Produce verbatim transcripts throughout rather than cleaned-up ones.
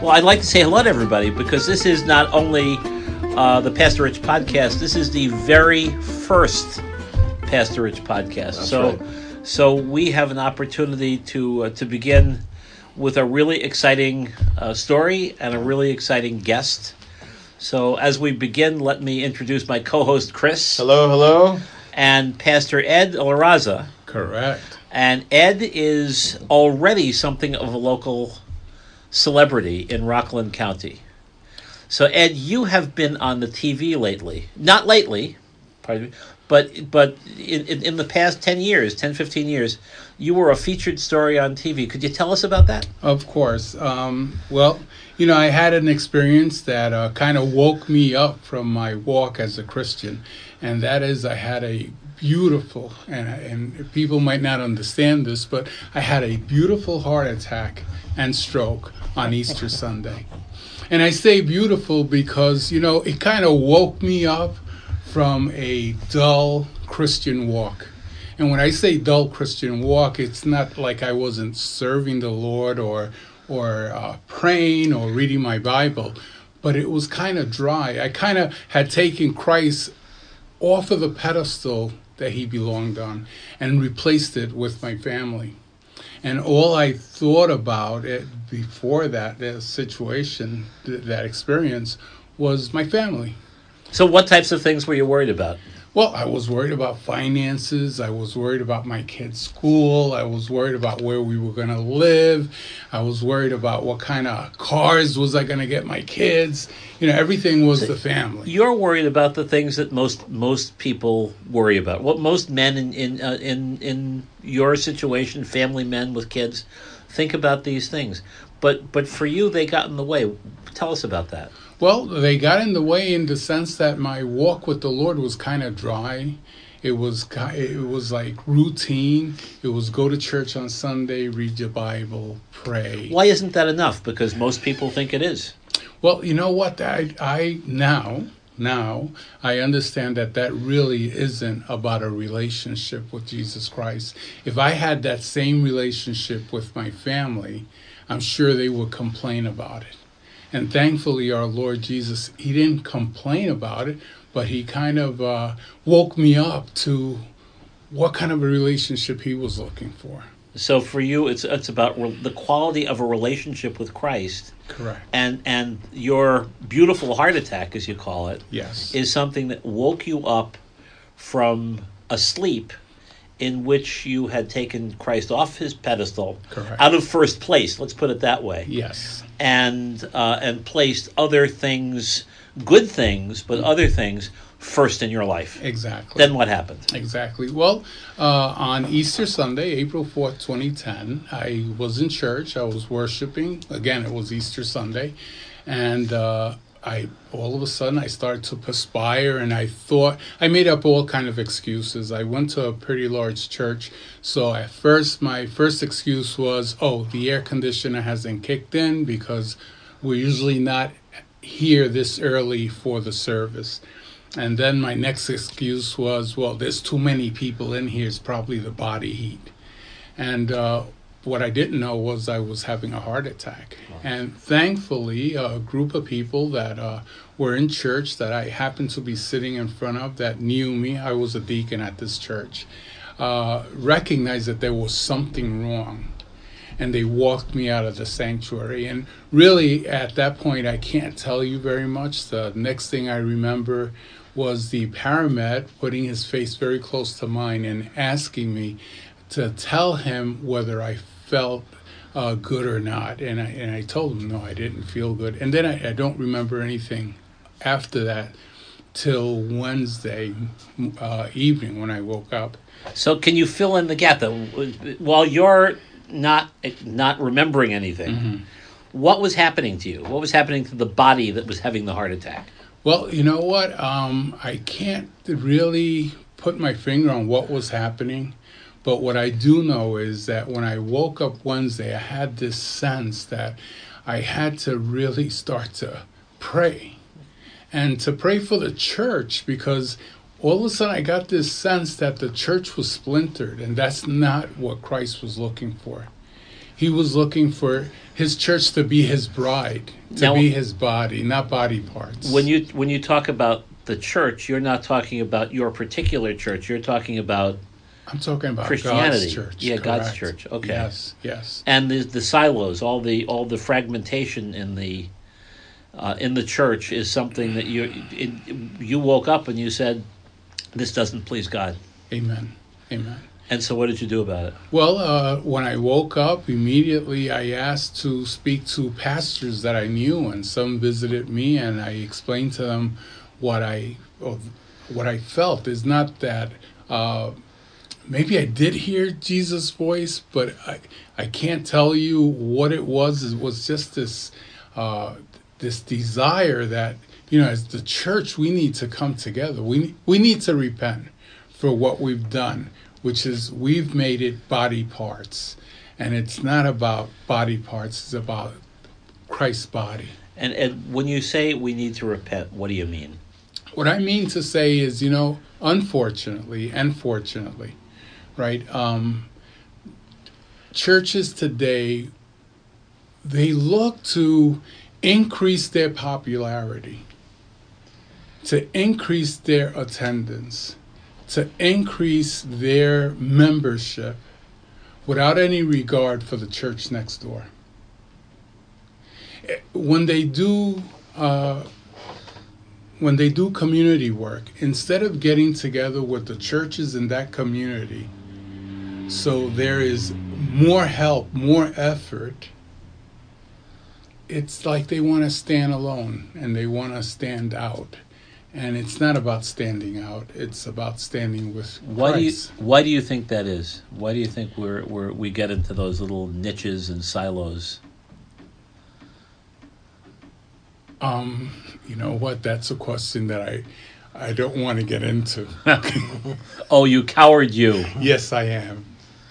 Well, I'd like to say hello to everybody because this is not only uh, the Pastor Rich podcast, this is the very first Pastor Rich podcast. That's so, right. so we have an opportunity to uh, to begin with a really exciting uh, story and a really exciting guest. So, as we begin, let me introduce my co-host Chris. Hello, hello. And Pastor Ed Olaraza. Correct. And Ed is already something of a local celebrity in Rockland County. So, Ed, you have been on the T V lately. Not lately, pardon me, but but in, in, in the past ten years, ten, fifteen years, you were a featured story on T V. Could you tell us about that? Of course. Um, well, you know, I had an experience that uh, kind of woke me up from my walk as a Christian, and that is I had a beautiful, and, and people might not understand this, but I had a beautiful heart attack and stroke on Easter Sunday. And I say beautiful because, you know, it kind of woke me up from a dull Christian walk. And when I say dull Christian walk, it's not like I wasn't serving the Lord or or uh, praying or reading my Bible, but it was kind of dry. I kind of had taken Christ off of the pedestal that he belonged on and replaced it with my family. And all I thought about it before that, that situation, th- that experience, was my family. So what types of things were you worried about? Well, I was worried about finances. I was worried about my kids' school. I was worried about where we were going to live. I was worried about what kind of cars was I going to get my kids. You know, everything was So the family. You're worried about the things that most most people worry about. What most men in in uh, in in your situation, family men with kids, think about these things. But but for you, they got in the way. Tell us about that. Well, they got in the way in the sense that my walk with the Lord was kind of dry. It was ki- it was like routine. It was go to church on Sunday, read your Bible, pray. Why isn't that enough? Because most people think it is. Well, you know what? I I now now I understand that that really isn't about a relationship with Jesus Christ. If I had that same relationship with my family, I'm sure they would complain about it. And thankfully, our Lord Jesus, he didn't complain about it, but he kind of uh, woke me up to what kind of a relationship he was looking for. So for you, it's it's about re- the quality of a relationship with Christ. Correct. And and your beautiful heart attack, as you call it, Yes. is something that woke you up from a sleep in which you had taken Christ off his pedestal, Correct. out of first place, let's put it that way, Yes. and uh, and placed other things, good things, but other things first in your life. Exactly. Then what happened? Exactly. Well, uh, on Easter Sunday, April fourth, twenty ten, I was in church. I was worshiping. Again, it was Easter Sunday. And uh, I all of a sudden, I started to perspire, and I thought, I made up all kind of excuses. I went to a pretty large church. So at first, my first excuse was, oh, the air conditioner hasn't kicked in because we're usually not here this early for the service. And then my next excuse was, well, there's too many people in here. It's probably the body heat. And uh, what I didn't know was I was having a heart attack. And thankfully, a group of people that uh, were in church that I happened to be sitting in front of that knew me, I was a deacon at this church, uh, recognized that there was something wrong. And they walked me out of the sanctuary. And really, at that point, I can't tell you very much. The next thing I remember was the paramed putting his face very close to mine and asking me to tell him whether I felt uh, good or not. And I, and I told him, no, I didn't feel good. And then I, I don't remember anything after that till Wednesday uh, evening when I woke up. So can you fill in the gap? Though, while you're not not remembering anything, Mm-hmm. what was happening to you? What was happening to the body that was having the heart attack? Well, you know what? Um, I can't really put my finger on what was happening, but what I do know is that when I woke up Wednesday, I had this sense that I had to really start to pray, and to pray for the church, because all of a sudden I got this sense that the church was splintered, and that's not what Christ was looking for. He was looking for his church to be his bride, to Now, be his body, not body parts. When you when you talk about the church, you're not talking about your particular church. You're talking about I'm talking about Christianity. God's church. Yeah, God's correct. church. Okay. Yes, yes. And the the silos, all the all the fragmentation in the uh, in the church is something that you it, you woke up and you said, "This doesn't please God." Amen. Amen. And so, what did you do about it? Well, uh, when I woke up, immediately I asked to speak to pastors that I knew, and some visited me, and I explained to them what I what I felt. Is not that uh, maybe I did hear Jesus' voice, but I I can't tell you what it was. It was just this uh, this desire that, you know, as the church, we need to come together. We we need to repent for what we've done, which is we've made it body parts. And it's not about body parts, it's about Christ's body. And, and when you say we need to repent, what do you mean? What I mean to say is, you know, unfortunately and fortunately, right, um, churches today, they look to increase their popularity, to increase their attendance, to increase their membership without any regard for the church next door. When they do, uh, when they do community work, instead of getting together with the churches in that community, so there is more help, more effort, it's like they want to stand alone and they want to stand out. And it's not about standing out; it's about standing with Why do you Christ. Why do you think that is? Why do you think we're, we're we get into those little niches and silos? Um, you know what? That's a question that I, I don't want to get into. Oh, you coward, you! Yes, I am.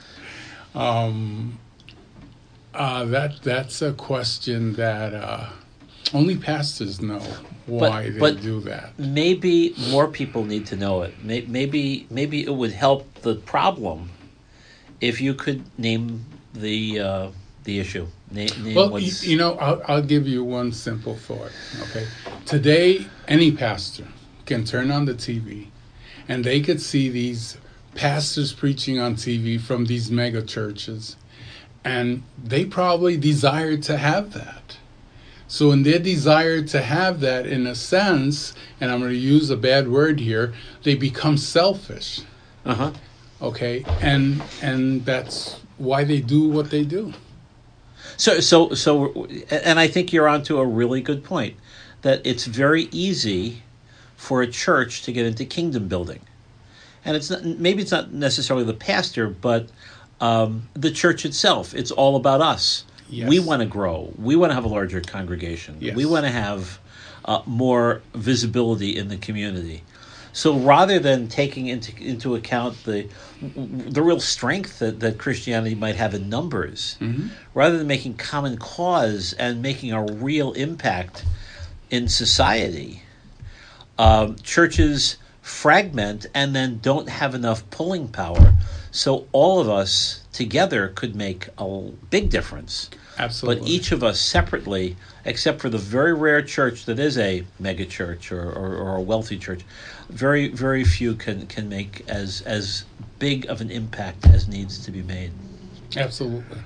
Um, uh, that that's a question that uh, only pastors know why But- they but- do that. Maybe more people need to know it. May- Maybe maybe it would help the problem if you could name the uh, the issue. Name, name Well, you, what's, you know, I'll, I'll give you one simple thought. Okay, today any pastor can turn on the T V, and they could see these pastors preaching on T V from these mega churches, and they probably desire to have that. So in their desire to have that, in a sense, and I'm going to use a bad word here, they become selfish. uh-huh. Okay, and and that's why they do what they do. So, so, so, and I think you're onto a really good point, that it's very easy for a church to get into kingdom building, and it's not, maybe it's not necessarily the pastor, but um, the church itself. It's all about us. Yes. We want to grow. We want to have a larger congregation. Yes. We want to have uh, more visibility in the community. So rather than taking into into account the the real strength that, that Christianity might have in numbers, Mhm. rather than making common cause and making a real impact in society, um, churches fragment and then don't have enough pulling power. So all of us together could make a big difference. Absolutely. But each of us separately, except for the very rare church that is a mega church or, or, or a wealthy church, very very few can, can make as as big of an impact as needs to be made. Absolutely.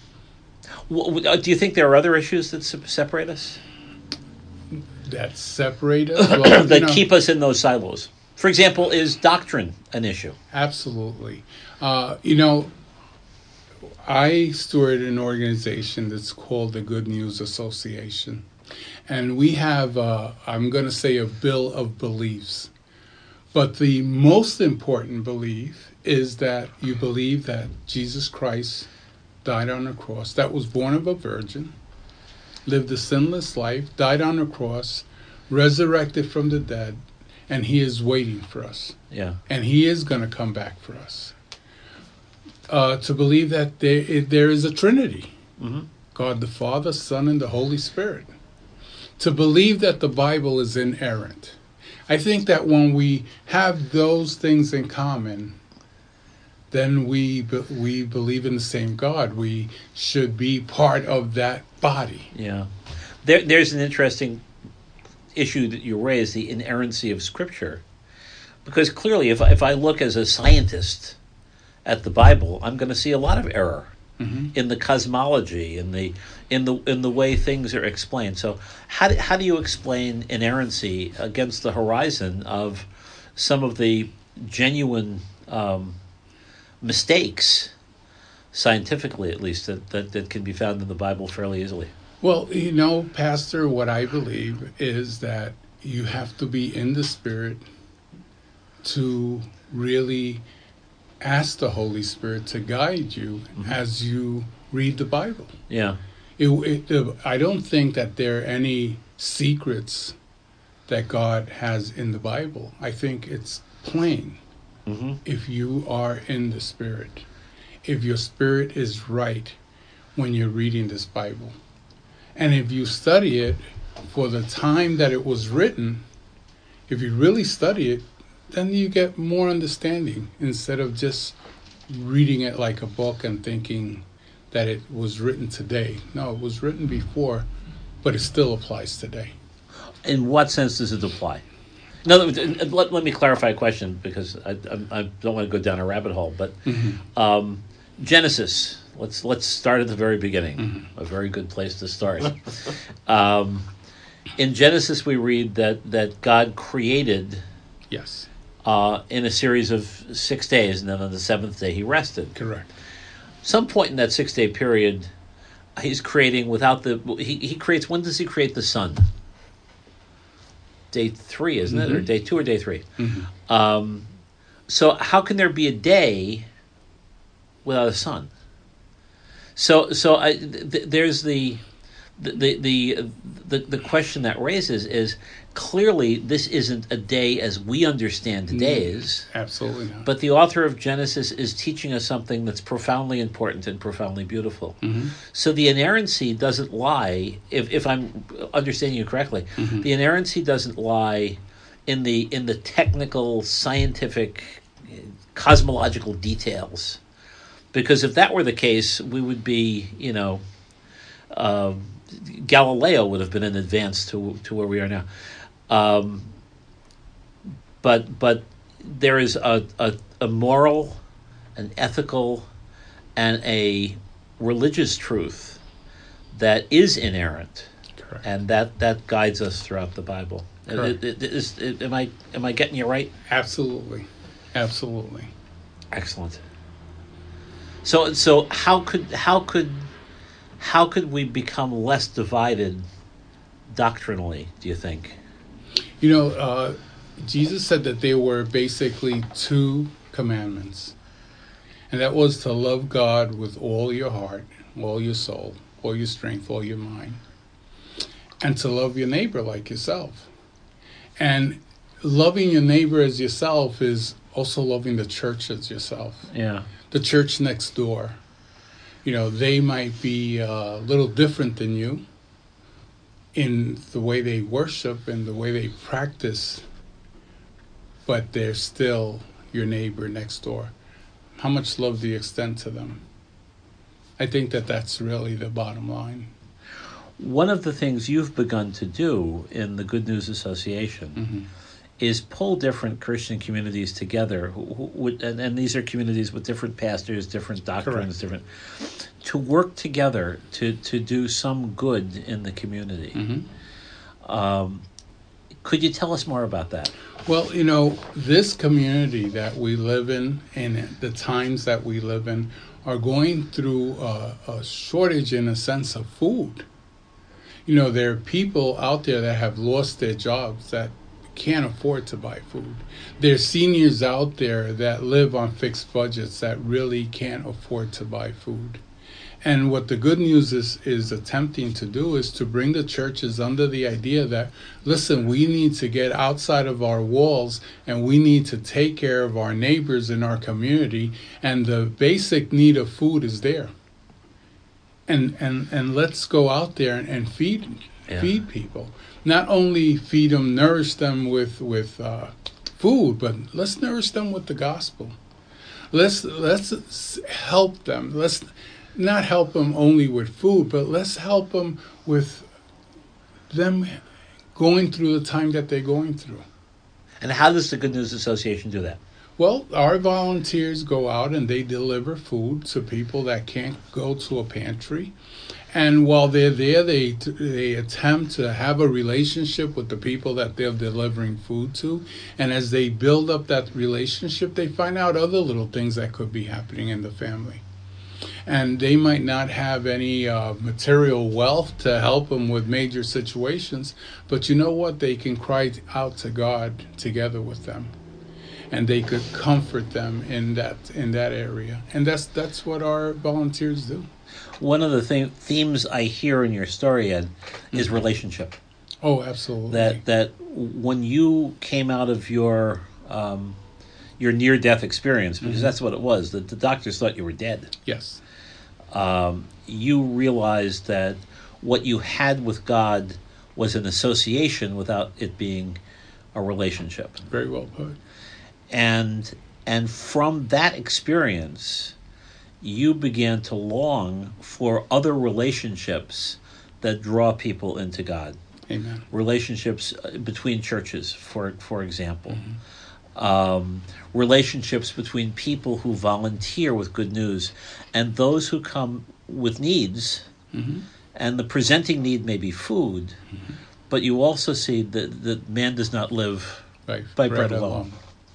W- w- Do you think there are other issues that se- separate us, That separate us? Well, that you know, keep us in those silos? For example, is doctrine an issue? Absolutely. Uh, you know, I steward an organization that's called the Good News Association. And we have, uh, I'm going to say, a bill of beliefs. But the most important belief is that you believe that Jesus Christ died on the cross, that was born of a virgin, lived a sinless life, died on the cross, resurrected from the dead, and he is waiting for us. Yeah. And he is going to come back for us. Uh, to believe that there, there is a Trinity, Mm-hmm. God the Father, Son, and the Holy Spirit. To believe that the Bible is inerrant. I think that when we have those things in common, then we be, we believe in the same God. We should be part of that body. Yeah. There, there's an interesting issue that you raise, the inerrancy of Scripture. Because clearly, if, if I look as a scientist at the Bible, I'm going to see a lot of error mm-hmm. in the cosmology, in the in the in the way things are explained. So how do, how do you explain inerrancy against the horizon of some of the genuine um, mistakes, scientifically at least, that, that, that can be found in the Bible fairly easily? Well, you know, Pastor, what I believe is that you have to be in the Spirit to really ask the Holy Spirit to guide you mm-hmm. as you read the Bible. Yeah. It, it, I don't think that there are any secrets that God has in the Bible. I think it's plain mm-hmm. if you are in the Spirit, if your spirit is right when you're reading this Bible. And if you study it for the time that it was written, if you really study it, then you get more understanding instead of just reading it like a book and thinking that it was written today. No, it was written before, but it still applies today. In what sense does it apply? No, let, let me clarify a question because I, I, I don't want to go down a rabbit hole. But mm-hmm. um, Genesis, let's let's start at the very beginning. Mm-hmm. A very good place to start. um, in Genesis, we read that that God created. Yes. Uh, in a series of six days, and then on the seventh day he rested. Correct. Some point in that six-day period, he's creating without the... He, he creates... When does he create the sun? Day three, isn't mm-hmm. it? Or day two or day three? Mm-hmm. Um, so how can there be a day without a sun? So so I, th- there's the... The, the the the question that raises is clearly this isn't a day as we understand days. Absolutely not. But the author of Genesis is teaching us something that's profoundly important and profoundly beautiful. Mm-hmm. So the inerrancy doesn't lie, if, if I'm understanding you correctly, mm-hmm. the inerrancy doesn't lie in the in the technical, scientific, cosmological details. Because if that were the case, we would be, you know, uh, Galileo would have been in advance to to where we are now. Um, but but there is a, a, a moral, an ethical, and a religious truth that is inerrant. Correct. And that, that guides us throughout the Bible. It, it, it, is, it, am I am I getting you right? Absolutely, absolutely. Excellent. So so how could how could how could we become less divided doctrinally, do you think? You know, uh, Jesus said that there were basically two commandments, and that was to love God with all your heart, all your soul, all your strength, all your mind, and to love your neighbor like yourself. And loving your neighbor as yourself is also loving the church as yourself. Yeah. The church next door. You know, they might be a little different than you in the way they worship and the way they practice, but they're still your neighbor next door. How much love do you extend to them? I think that that's really the bottom line. One of the things you've begun to do in the Good News Association mm-hmm. is pull different Christian communities together, who, who would, and, and these are communities with different pastors, different doctrines, Correct. different, to work together to, to do some good in the community. Mm-hmm. Um, could you tell us more about that? Well, you know, this community that we live in and the times that we live in are going through a, a shortage in a sense of food. You know, there are people out there that have lost their jobs that can't afford to buy food. There's seniors out there that live on fixed budgets that really can't afford to buy food. And what the Good News is, is attempting to do is to bring the churches under the idea that, listen, we need to get outside of our walls and we need to take care of our neighbors in our community, and the basic need of food is there. And and, and let's go out there and, and feed yeah. feed people. Not only feed them, nourish them with, with uh, food, but let's nourish them with the gospel. let's let's s- help them. Let's not help them only with food, but let's help them with them going through the time that they're going through. And how does the Good News Association do that? Well, our volunteers go out and they deliver food to people that can't go to a pantry. And while they're there, they they attempt to have a relationship with the people that they're delivering food to. And as they build up that relationship, they find out other little things that could be happening in the family. And they might not have any uh, material wealth to help them with major situations, but you know what? They can cry out to God together with them, and they could comfort them in that in that area. And that's that's what our volunteers do. One of the th- themes I hear in your story, Ed, is Mhm. relationship. Oh, absolutely. That that when you came out of your um, your near death experience, because Mhm. that's what it was, that the doctors thought you were dead. Yes. Um, you realized that what you had with God was an association without it being a relationship. Very well put. And and from that experience, you began to long for other relationships that draw people into God. Amen. Relationships uh, between churches, for for example. Um, relationships between people who volunteer with good news and those who come with needs. Mm-hmm. And the presenting need may be food, but you also see that, that man does not live Right. by bread alone.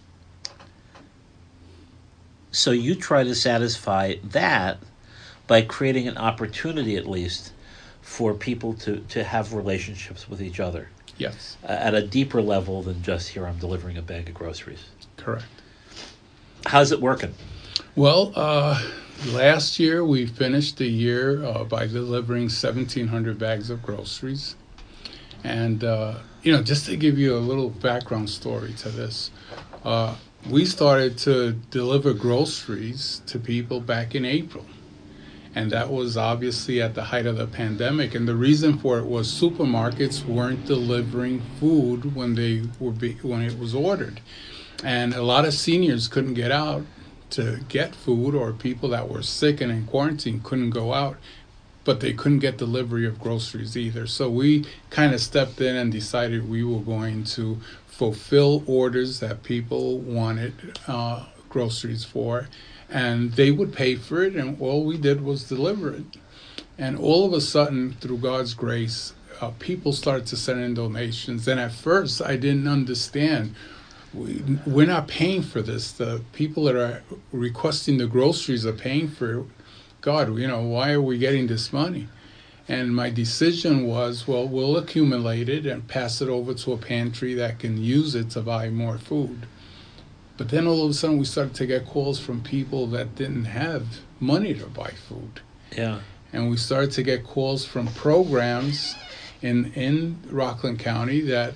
So you try to satisfy that by creating an opportunity, at least, for people to, to have relationships with each other Yes. uh, at a deeper level than just, here, I'm delivering a bag of groceries. Correct. How's it working? Well, uh, last year we finished the year uh, by delivering seventeen hundred bags of groceries. And, uh, you know, just to give you a little background story to this, uh, we started to deliver groceries to people back in April. And that was obviously at the height of the pandemic. And the reason for it was supermarkets weren't delivering food when they were be, when it was ordered. And a lot of seniors couldn't get out to get food, or people that were sick and in quarantine couldn't go out, but they couldn't get delivery of groceries either. So we kind of stepped in and decided we were going to fulfill orders that people wanted uh, groceries for, and they would pay for it, and all we did was deliver it. And all of a sudden, through God's grace, uh, people started to send in donations. And at first, I didn't understand. We, we're not paying for this. The people that are requesting the groceries are paying for it. God, you know, why are we getting this money? And my decision was, well, we'll accumulate it and pass it over to a pantry that can use it to buy more food. But then all of a sudden we started to get calls from people that didn't have money to buy food. Yeah. And we started to get calls from programs in, in Rockland County that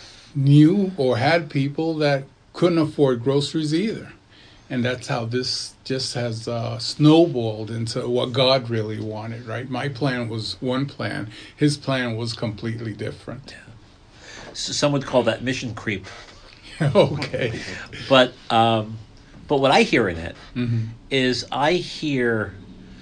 knew or had people that couldn't afford groceries either. And that's how this just has uh, snowballed into what God really wanted, right? My plan was one plan. His plan was completely different. So some would call that mission creep. Okay. But um, but what I hear in it Mm-hmm. is I hear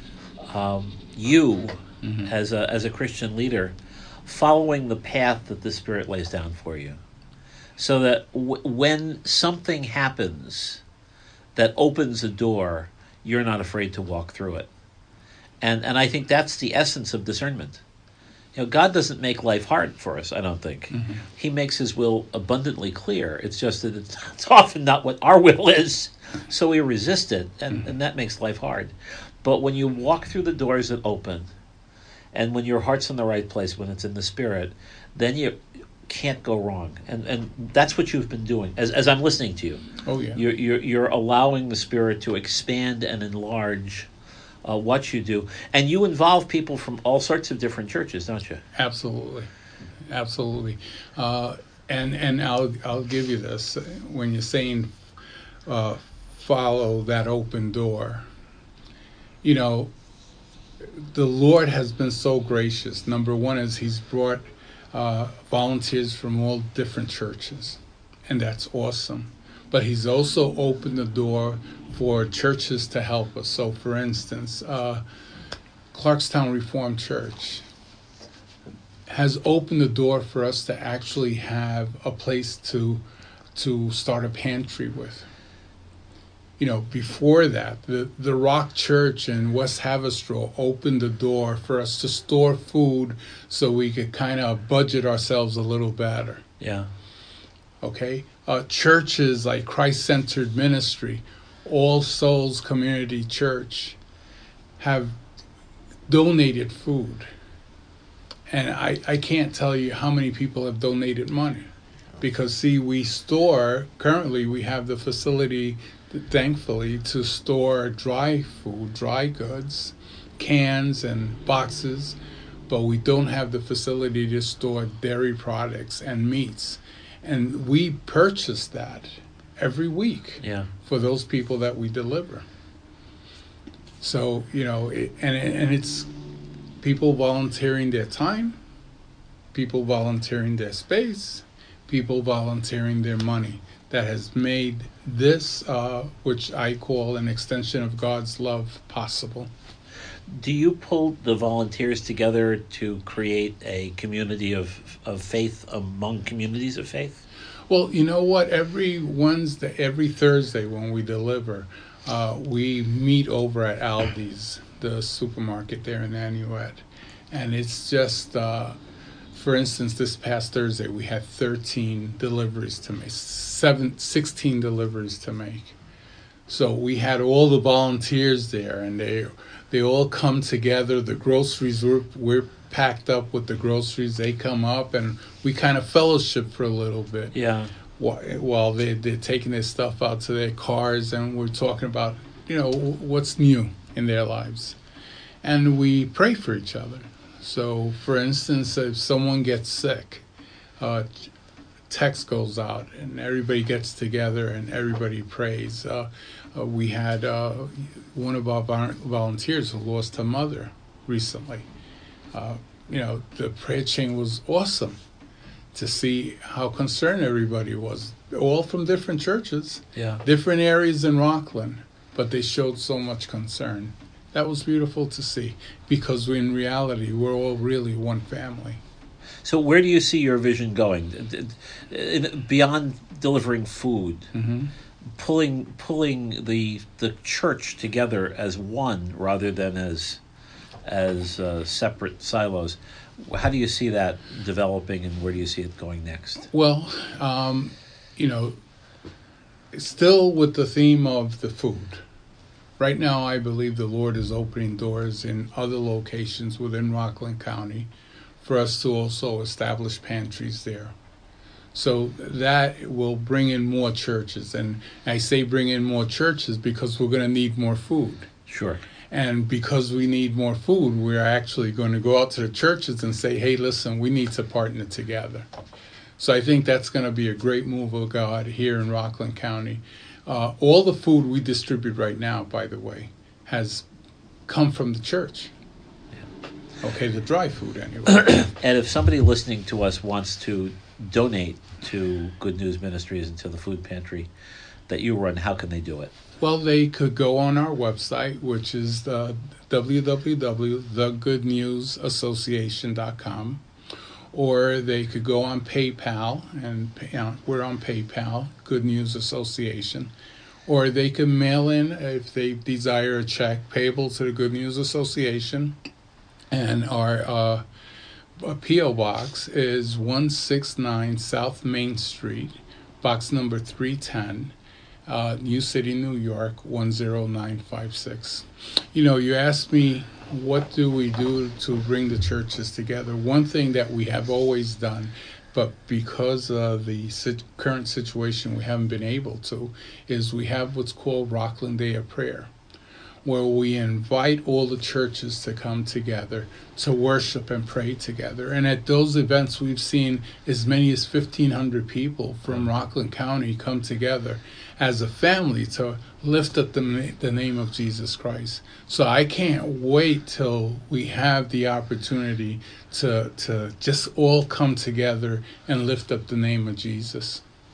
um, you Mm-hmm. as a as a Christian leader following the path that the Spirit lays down for you, so that w- when something happens that opens a door, you're not afraid to walk through it. And and I think that's the essence of discernment. You know, God doesn't make life hard for us, I don't think. Mm-hmm. He makes his will abundantly clear. It's just that it's, it's often not what our will is, so we resist it, and, Mm-hmm. and that makes life hard. But when you walk through the doors that open, and when your heart's in the right place, when it's in the Spirit, then you can't go wrong. And and that's what you've been doing. As as I'm listening to you, Oh, yeah. you're you're, you're allowing the Spirit to expand and enlarge uh, what you do, and you involve people from all sorts of different churches, don't you? Absolutely, absolutely, uh, and and I'll I'll give you this when you're saying uh, follow that open door. You know, the Lord has been so gracious. Number one is He's brought uh, volunteers from all different churches, and that's awesome. but he's also opened the door for churches to help us. So, for instance, uh, Clarkstown Reformed Church has opened the door for us to actually have a place to to start a pantry with. You know, before that, the, the Rock Church in West Haverstraw opened the door for us to store food so we could kind of budget ourselves a little better. Yeah. Okay? Uh, churches like Christ-Centered Ministry, All Souls Community Church have donated food. And I, I can't tell you how many people have donated money. Because, see, we store, currently we have the facility, thankfully, to store dry food, dry goods, cans and boxes, but we don't have the facility to store dairy products and meats. And we purchase that every week Yeah. for those people that we deliver. So, you know, it, and and it's people volunteering their time, people volunteering their space, people volunteering their money that has made this, uh, which I call an extension of God's love, possible. Do you pull the volunteers together to create a community of, of faith among communities of faith? Well, you know what? Every Wednesday, every Thursday when we deliver, uh, we meet over at Aldi's, the supermarket there in Nanuet. And it's just... Uh, For instance, this past Thursday, we had thirteen deliveries to make, seven, sixteen deliveries to make. So we had all the volunteers there, and they they all come together. The groceries, were, we're packed up with the groceries. They come up, and we kind of fellowship for a little bit. Yeah. While they, they're taking their stuff out to their cars, and we're talking about, you know, what's new in their lives. And we pray for each other. So, for instance, if someone gets sick, uh, text goes out and everybody gets together and everybody prays. Uh, uh, we had uh, one of our volunteers who lost her mother recently. Uh, you know, the prayer chain was awesome to see how concerned everybody was, all from different churches, Yeah. different areas in Rockland, but they showed so much concern. That was beautiful to see, because in reality, we're all really one family. So where do you see your vision going? Beyond delivering food, Mm-hmm. pulling pulling the the church together as one rather than as as uh, separate silos. How do you see that developing, and where do you see it going next? Well, um, you know, still with the theme of the food. Right now, I believe the Lord is opening doors in other locations within Rockland County for us to also establish pantries there. So that will bring in more churches. And I say bring in more churches because we're going to need more food. Sure. And because we need more food, we're actually going to go out to the churches and say, hey, listen, we need to partner together. So I think that's going to be a great move of God here in Rockland County. Uh, all the food we distribute right now, by the way, has come from the church. Yeah. Okay, the dry food anyway. And if somebody listening to us wants to donate to Good News Ministries and to the food pantry that you run, how can they do it? Well, they could go on our website, which is the w w w dot the good news association dot com, or they could go on PayPal, and you know, we're on PayPal, Good News Association, or they can mail in, if they desire, a check payable to the Good News Association, and our uh, P O box is one sixty-nine South Main Street, box number three ten. Uh, New City, New York, one zero nine five six. You know, you asked me, what do we do to bring the churches together? One thing that we have always done, but because of the sit- current situation we haven't been able to, is we have what's called Rockland Day of Prayer, where we invite all the churches to come together to worship and pray together. And at those events, we've seen as many as fifteen hundred people from Rockland County come together as a family to lift up the, the name of Jesus Christ. So I can't wait till we have the opportunity to to just all come together and lift up the name of Jesus.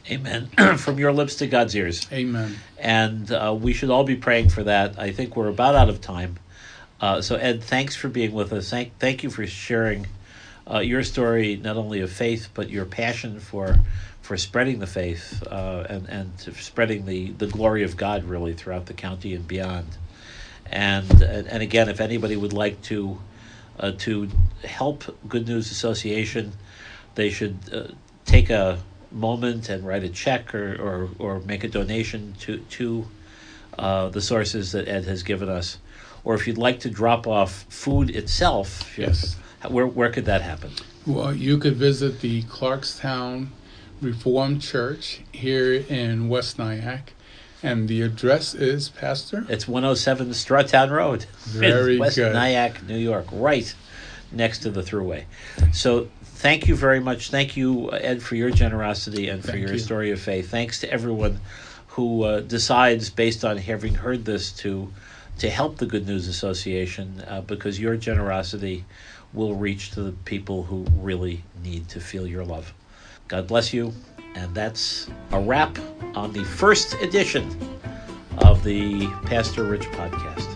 Amen. From your lips to God's ears. Amen. And uh, we should all be praying for that. I think we're about out of time. Uh, so, Ed, thanks for being with us. Thank, thank you for sharing uh, your story, not only of faith, but your passion for for spreading the faith uh, and, and spreading the, the glory of God, really, throughout the county and beyond. And and, and again, if anybody would like to uh, to help Good News Association, they should uh, take a moment and write a check or, or, or make a donation to, to uh, the sources that Ed has given us. Or if you'd like to drop off food itself, Yes. where where could that happen? Well, you could visit the Clarkstown Reformed Church here in West Nyack, and the address is, Pastor? It's one oh seven Strawtown Road, Very in West good. Nyack, New York, right next to the Thruway. So thank you very much. Thank you, Ed, for your generosity and for Thank your you. story of faith. Thanks to everyone who uh, decides, based on having heard this, to to help the Good News Association, uh, because your generosity will reach to the people who really need to feel your love. God bless you. And that's a wrap on the first edition of the Pastor Rich Podcast.